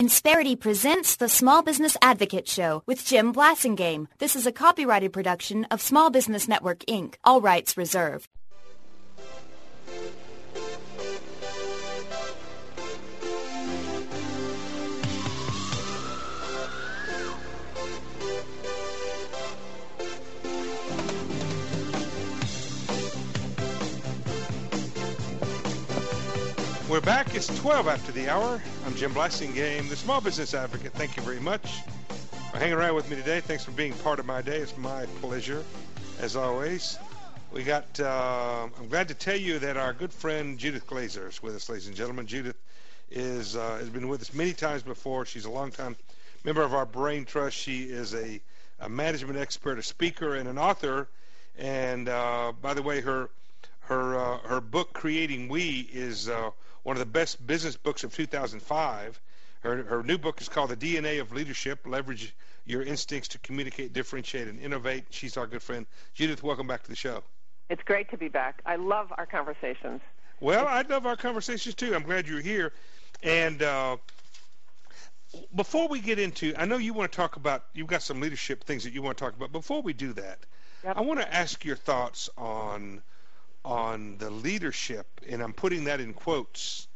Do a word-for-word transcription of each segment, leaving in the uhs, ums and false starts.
Insperity presents the Small Business Advocate Show with Jim Blasingame. This is a copyrighted production of Small Business Network, Incorporated. All rights reserved. We're back. It's twelve after the hour. I'm Jim Blasingame, the Small Business Advocate. Thank you very much for hanging around with me today. Thanks for being part of my day. It's my pleasure, as always. We got, uh, I'm glad to tell you that our good friend Judith Glazer is with us, ladies and gentlemen. Judith is uh, has been with us many times before. She's a longtime member of our Brain Trust. She is a, a management expert, a speaker, and an author. And uh, by the way, her her uh, her book, Creating We, is uh, one of the best business books of two thousand five. Her, her new book is called The D N A of Leadership, Leverage Your Instincts to Communicate, Differentiate, and Innovate. She's our good friend. Judith, welcome back to the show. It's great to be back. I love our conversations. Well, I love our conversations, too. I'm glad you're here. And uh, before we get into, I know you want to talk about, you've got some leadership things that you want to talk about. Before we do that, yep. I want to ask your thoughts on on the leadership, and I'm putting that in quotes,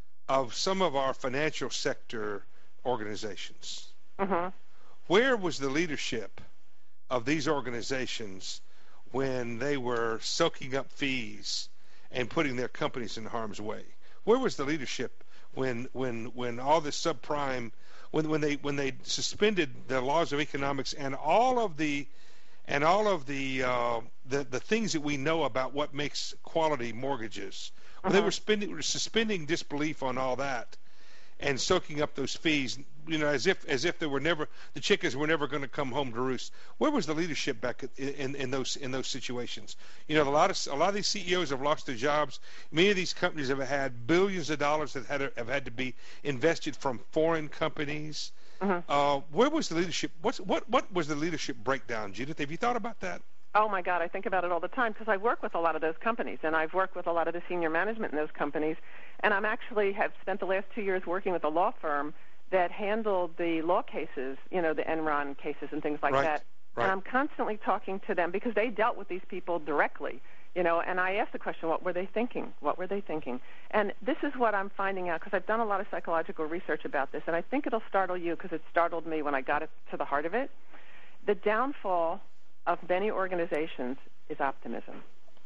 of some of our financial sector organizations. Mm-hmm. Where was the leadership of these organizations when they were soaking up fees and putting their companies in harm's way? Where was the leadership when when when all this subprime, when when they when they suspended the laws of economics and all of the and all of the, uh, the the things that we know about what makes quality mortgages? Well, uh-huh. They were spending, suspending disbelief on all that, and soaking up those fees, you know, as if as if they were never, the chickens were never going to come home to roost. Where was the leadership back in, in, in those in those situations? You know, a lot of a lot of these C E Os have lost their jobs. Many of these companies have had billions of dollars that had have had to be invested from foreign companies. Uh-huh. Uh, where was the leadership? What's what what was the leadership breakdown, Judith? Have you thought about that? Oh, my God, I think about it all the time because I work with a lot of those companies, and I've worked with a lot of the senior management in those companies, and I'm actually have spent the last two years working with a law firm that handled the law cases, you know, the Enron cases and things like right. that. Right. And I'm constantly talking to them because they dealt with these people directly, you know, and I asked the question, what were they thinking? What were they thinking? And this is what I'm finding out because I've done a lot of psychological research about this, and I think it'll startle you because it startled me when I got it to the heart of it. The downfall of many organizations is optimism.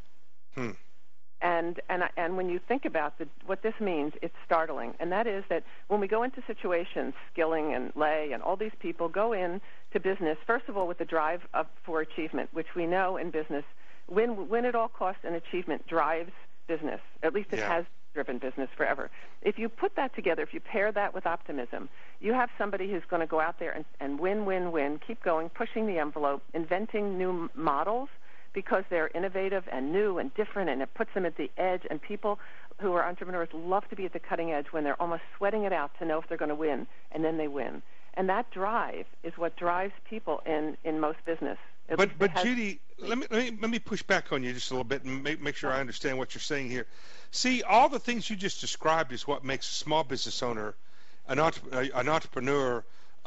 Hmm. And and and when you think about the, what this means, it's startling. And that is that when we go into situations, Skilling and Lay and all these people go in to business, first of all, with the drive of, for achievement, which we know in business, win, win at all costs and achievement drives business. At least it yeah. has driven business forever. If you put that together, if you pair that with optimism, you have somebody who's going to go out there and, and win, win, win, keep going, pushing the envelope, inventing new models, because they're innovative and new and different, and it puts them at the edge, and people who are entrepreneurs love to be at the cutting edge when they're almost sweating it out to know if they're going to win, and then they win. And that drive is what drives people in, in most business. At but but has, Judy, let me, let me let me push back on you just a little bit and make make sure I understand what you're saying here. See, all the things you just described is what makes a small business owner, an entre- an entrepreneur,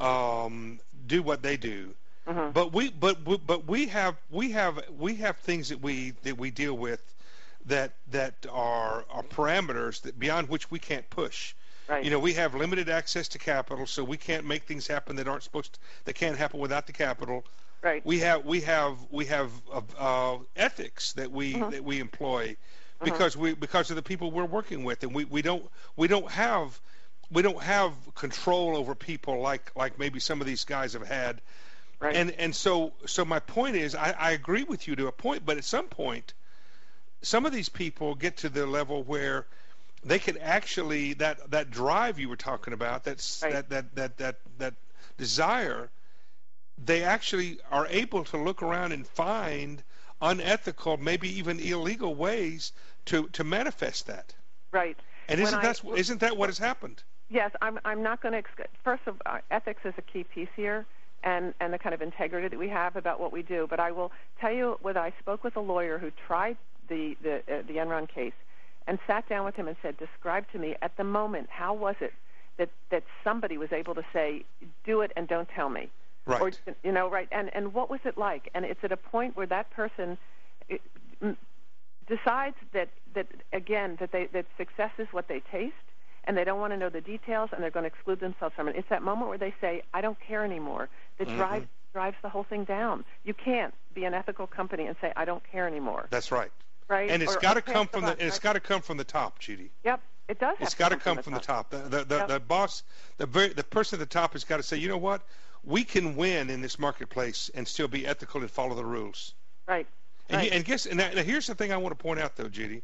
um, do what they do. Mm-hmm. But we, but but we have we have we have things that we that we deal with that that are, are parameters that beyond which we can't push. Right. You know, we have limited access to capital, so we can't make things happen that aren't supposed to, that can't happen without the capital. Right. We have we have we have uh, uh, ethics that we mm-hmm. that we employ because mm-hmm. we because of the people we're working with, and we, we don't we don't have we don't have control over people like like maybe some of these guys have had. Right. And and so so my point is, I, I agree with you to a point, but at some point, some of these people get to the level where they can actually that, that drive you were talking about, that's right. that, that that that that desire, they actually are able to look around and find unethical, maybe even illegal ways to, to manifest that. Right. And When isn't I, that isn't that what has happened? Yes, I'm I'm not going to. First of all, ethics is a key piece here. And, and the kind of integrity that we have about what we do. But I will tell you what I spoke with a lawyer who tried the, the, uh, the Enron case and sat down with him and said, describe to me at the moment, how was it that, that somebody was able to say, do it and don't tell me. Right. Or, you know, right. And, and what was it like? And it's at a point where that person it, m- decides that, that, again, that, they, that success is what they taste, and they don't want to know the details, and they're going to exclude themselves from it. It's that moment where they say, I don't care anymore, that mm-hmm. drives, drives the whole thing down. You can't be an ethical company and say, I don't care anymore. That's right. Right? And it's or, got or to come from the, left, and it's right? got to come from the top, Judy. Yep. It does have it's to got come to come from from the the top. top. The, the, the, yep. the boss, the, very, the person at the top has got to say, you know what? We can win in this marketplace and still be ethical and follow the rules. Right. And, right. You, and guess, and now, now here's the thing I want to point out, though, Judy.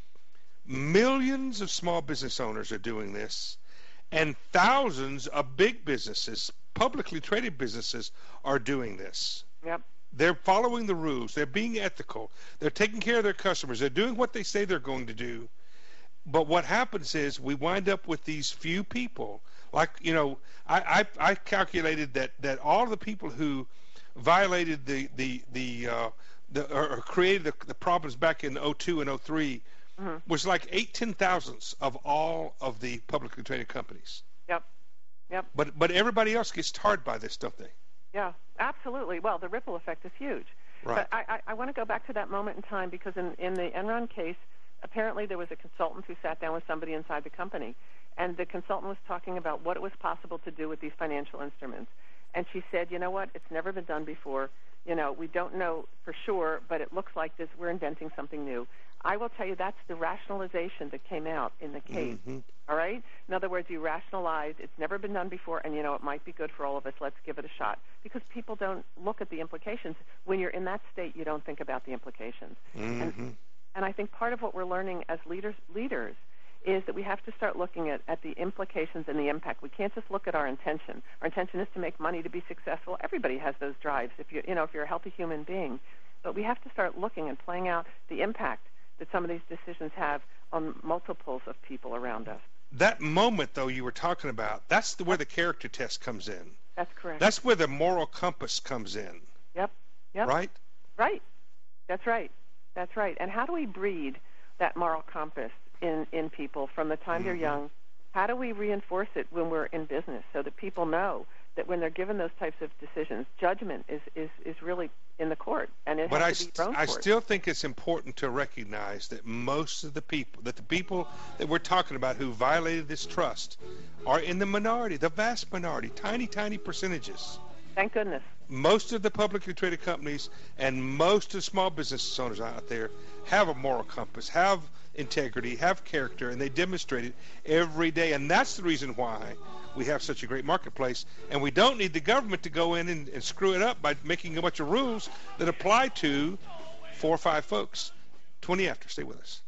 Millions of small business owners are doing this, and thousands of big businesses, publicly traded businesses, are doing this. Yep. They're following the rules. They're being ethical. They're taking care of their customers. They're doing what they say they're going to do. But what happens is we wind up with these few people. Like, you know, I, I, I calculated that, that all the people who violated the, the, the, uh, the or created the, the problems back in oh two and oh three mm-hmm. was like eight, ten thousandths of all of the publicly traded companies. Yep. Yep. But, but everybody else gets tarred by this, don't they? Yeah, absolutely. Well, the ripple effect is huge. Right. But I, I, I want to go back to that moment in time because in, in the Enron case, apparently there was a consultant who sat down with somebody inside the company, and the consultant was talking about what it was possible to do with these financial instruments. And she said, you know what, it's never been done before. You know, we don't know for sure, but it looks like this. We're inventing something new. I will tell you that's the rationalization that came out in the case. Mm-hmm. All right? In other words, you rationalize it's never been done before, and, you know, it might be good for all of us. Let's give it a shot. Because people don't look at the implications. When you're in that state, you don't think about the implications. Mm-hmm. And, and I think part of what we're learning as leaders leaders is that we have to start looking at, at the implications and the impact. We can't just look at our intention. Our intention is to make money, to be successful. Everybody has those drives if you you know if you're a healthy human being. But we have to start looking and playing out the impact that some of these decisions have on multiples of people around us. That moment, though, you were talking about, that's the, where the character test comes in. That's correct. That's where the moral compass comes in. Yep. Yep. Right? Right. That's right. That's right. And how do we breed that moral compass in, in people from the time mm-hmm. they're young? How do we reinforce it when we're in business so that people know that when they're given those types of decisions, judgment is, is, is really in the court, and it but has I, to be your own I court. still think it's important to recognize that most of the people, that the people that we're talking about who violated this trust are in the minority, the vast minority, tiny, tiny percentages. Thank goodness. Most of the publicly traded companies and most of the small business owners out there have a moral compass, have integrity, have character, and they demonstrate it every day. And that's the reason why we have such a great marketplace. And we don't need the government to go in and, and screw it up by making a bunch of rules that apply to four or five folks. twenty after. Stay with us.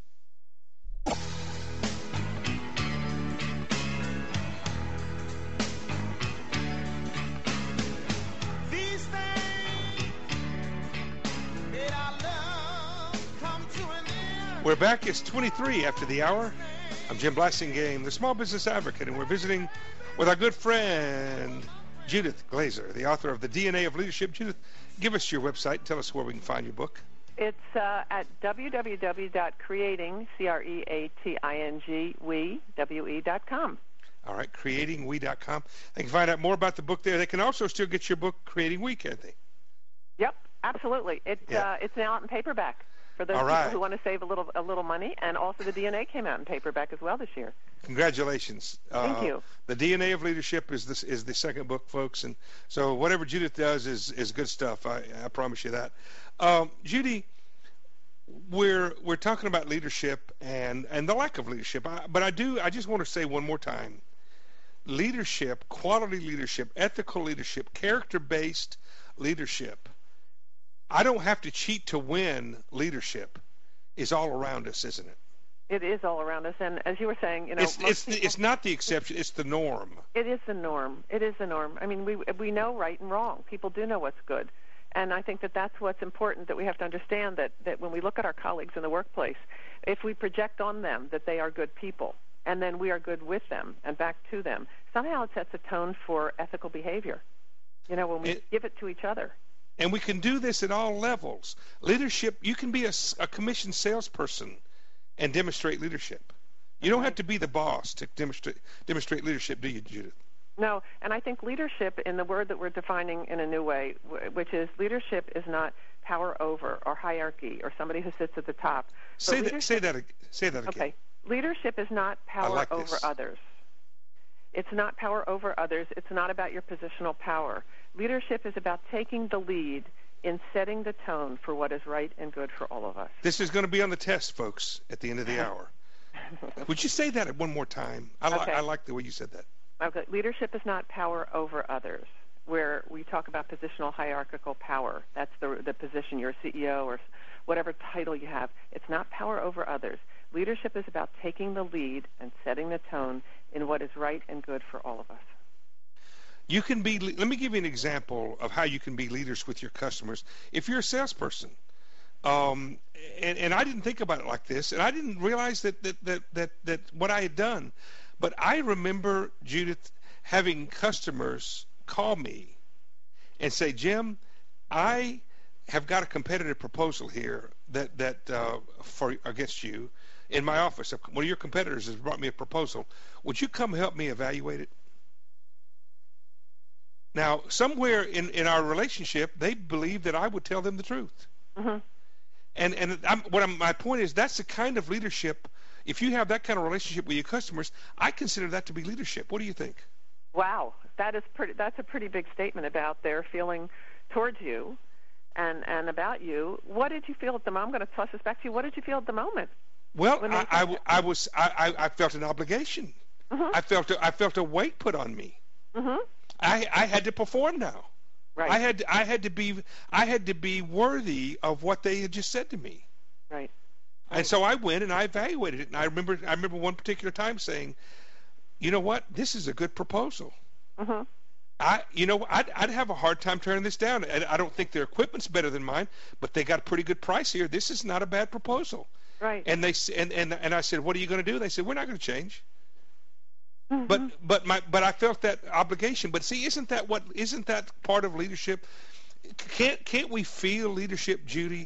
We're back. It's twenty-three after the hour. I'm Jim Blasingame, the Small Business Advocate, and we're visiting with our good friend Judith Glaser, the author of The D N A of Leadership. Judith, give us your website. Tell us where we can find your book. It's uh, at w w w dot creating, C R E A T I N G, we, W E dot com. All right, creating we dot com. They can find out more about the book there. They can also still get your book, Creating We, can't they? Yep, absolutely. It, yeah. uh, it's now out in paperback for those All people right. who want to save a little a little money, and also the D N A came out in paperback as well this year. Congratulations. Thank uh, you. The D N A of Leadership is this is the second book, folks, and so whatever Judith does is is good stuff. I, I promise you that. Um, Judy, we're we're talking about leadership and, and the lack of leadership, I, but I do I just want to say one more time, leadership, quality leadership, ethical leadership, character-based leadership. I don't have to cheat to win leadership is all around us, isn't it? It is all around us, and as you were saying, you know, it's most it's, people, the, it's not the exception; it's the norm. It is the norm. It is the norm. I mean, we we know right and wrong. People do know what's good, and I think that that's what's important. That we have to understand that that when we look at our colleagues in the workplace, if we project on them that they are good people, and then we are good with them and back to them, somehow it sets a tone for ethical behavior. You know, when we it, give it to each other. And we can do this at all levels. Leadership, you can be a, a commissioned salesperson and demonstrate leadership. You don't have to be the boss to demonstrate demonstrate leadership, do you, Judith? No, and I think leadership, in the word that we're defining in a new way, which is leadership is not power over or hierarchy or somebody who sits at the top. Say that. Say that. Say that again. Okay. Leadership is not power like over this. others. It's not power over others. It's not about your positional power. Leadership is about taking the lead in setting the tone for what is right and good for all of us. This is going to be on the test, folks, at the end of the hour. Would you say that one more time? I, li- Okay. I like the way you said that. Okay. Leadership is not power over others, where we talk about positional hierarchical power. That's the the position, you're a C E O or whatever title you have. It's not power over others. Leadership is about taking the lead and setting the tone in what is right and good for all of us. You can be. Let me give you an example of how you can be leaders with your customers. If you're a salesperson, um, and, and I didn't think about it like this, and I didn't realize that that, that that that what I had done, but I remember, Judith, having customers call me and say, Jim, I have got a competitive proposal here that that uh, for against you in my office. One of your competitors has brought me a proposal. Would you come help me evaluate it? Now, somewhere in, in our relationship, they believed that I would tell them the truth. Mm-hmm. And and I'm, what I'm, my point is, that's the kind of leadership. If you have that kind of relationship with your customers, I consider that to be leadership. What do you think? Wow, that is pretty. That's a pretty big statement about their feeling towards you, and and about you. What did you feel at the moment? I'm going to toss this back to you. What did you feel at the moment? Well, I, I, I was I, I felt an obligation. Mm-hmm. I felt a, I felt a weight put on me. Mm-hmm. I I had to perform now. Right. I had I had to be I had to be worthy of what they had just said to me. Right. And so I went and I evaluated it. And I remember I remember one particular time saying, you know what, this is a good proposal. Mm-hmm. I you know I'd I'd have a hard time turning this down. And I don't think their equipment's better than mine, but they got a pretty good price here. This is not a bad proposal. Right. And they and and, and I said, what are you going to do? They said, we're not going to change. Mm-hmm. But but my but I felt that obligation. But see, isn't that what isn't that part of leadership? Can't can't we feel leadership, Judy,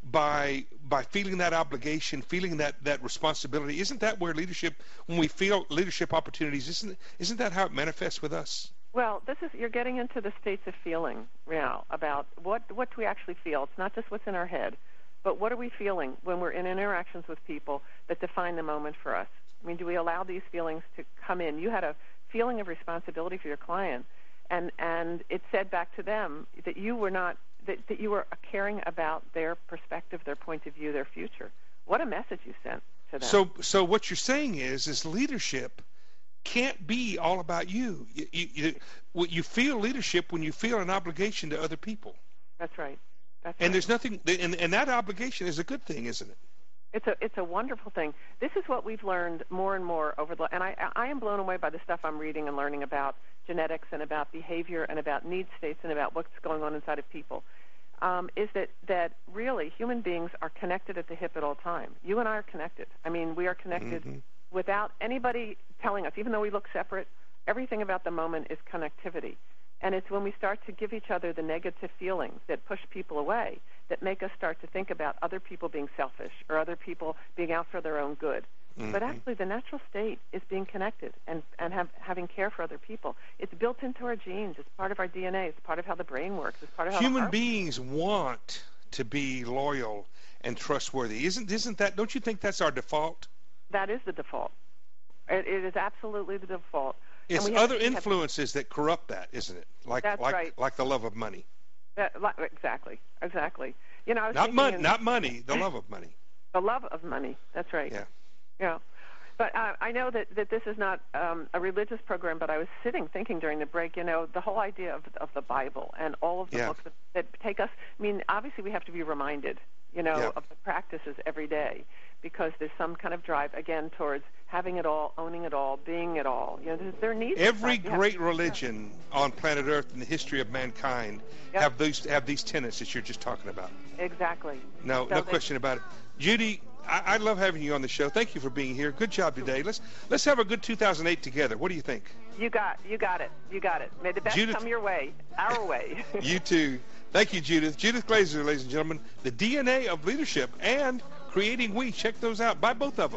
by by feeling that obligation, feeling that, that responsibility? Isn't that where leadership, when we feel leadership opportunities, isn't isn't that how it manifests with us? Well, this is you're getting into the states of feeling now about what what do we actually feel. It's not just what's in our head, but what are we feeling when we're in interactions with people that define the moment for us? I mean, do we allow these feelings to come in? You had a feeling of responsibility for your client, and and it said back to them that you were not that, that you were caring about their perspective, their point of view, their future. What a message you sent to them. So so what you're saying is is leadership can't be all about you. You you, you, you feel leadership when you feel an obligation to other people. That's right. That's and right. there's nothing, and, and that obligation is a good thing, isn't it? It's a it's a wonderful thing. This is what we've learned more and more over the, and I I am blown away by the stuff I'm reading and learning about genetics and about behavior and about need states and about what's going on inside of people. Um, is that that really human beings are connected at the hip at all time. You and I are connected. I mean, we are connected Mm-hmm. without anybody telling us. Even though we look separate, everything about the moment is connectivity. And it's when we start to give each other the negative feelings that push people away that make us start to think about other people being selfish or other people being out for their own good. Mm-hmm. But actually the natural state is being connected and, and have, having care for other people. It's built into our genes. It's part of our D N A. It's part of how the brain works. It's part of how Human the beings want to be loyal and trustworthy. Isn't isn't that, don't you think that's our default? That is the default. It, it is absolutely the default. It's And we have other to have- influences that corrupt that, isn't it? Like That's like right. like the love of money. That, li- exactly, exactly. You know, I was Not thinking money, in- not money, the love of money. the love of money. That's right. Yeah. Yeah. But uh, I know that, that this is not um, a religious program, but I was sitting thinking during the break, you know, the whole idea of, of the Bible and all of the Yeah. books that, that take us, I mean, obviously we have to be reminded, you know, Yeah. of the practices every day because there's some kind of drive, again, towards having it all, owning it all, being it all. You know, there, there needs Every you have- great religion on planet Earth in the history of mankind Yep. have these have these tenets that you're just talking about. Exactly. No, So no they- question about it. Judy, I, I love having you on the show. Thank you for being here. Good job today. Let's let's have a good two thousand eight together. What do you think? You got, you got it. You got it. May the best Judith- come your way, our way. You too. Thank you, Judith. Judith Glazer, ladies and gentlemen. The D N A of Leadership and Creating We. Check those out. Buy both of them.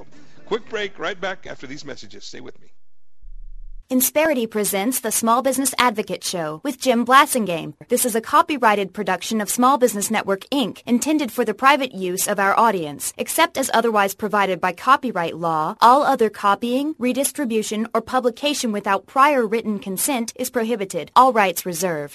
Quick break, right back after these messages. Stay with me. Insperity presents the Small Business Advocate Show with Jim Blasingame. This is a copyrighted production of Small Business Network, Incorporated, intended for the private use of our audience. Except as otherwise provided by copyright law, all other copying, redistribution, or publication without prior written consent is prohibited. All rights reserved.